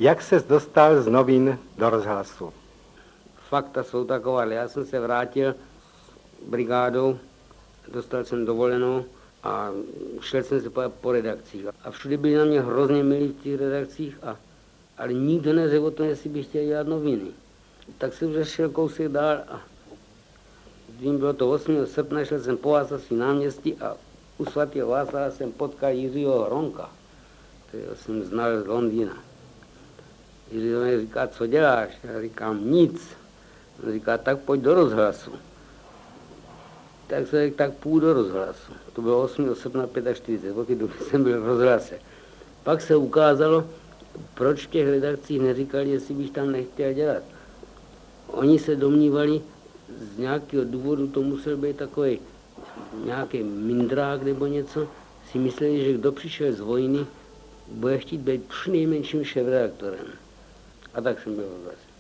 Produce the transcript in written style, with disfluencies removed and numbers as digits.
Jak ses dostal z novin do rozhlasu? Fakta jsou taková, já jsem se vrátil brigádou, dostal jsem dovolenou a šel jsem se po redakcích. A všude byli na mě hrozně milí v těch redakcích, ale nikdo neřekl o tom, jestli bych chtěl dělat noviny. Tak jsem už šel kousek dál a vím, bylo to 8. srpna, šel jsem po Václavském náměstí a u svatého Václava jsem potkal Jiřího Hronka, kterého jsem znal z Londýna. Jiří mi říká, co děláš? Já říkám, nic. On říká, tak pojď do rozhlasu. Tak se řekl, tak půjdu do rozhlasu. To bylo 8. srpna 45, od té doby jsem byl v rozhlase. Pak se ukázalo, proč v těch redakcích neříkali, jestli bych tam nechtěl dělat. Oni se domnívali, z nějakého důvodu to musel být takový nějaký mindrák nebo něco, si mysleli, že kdo přišel z vojny, bude chtít být přinejmenším šéfredaktorem. A tak jsem byl v rozhlase.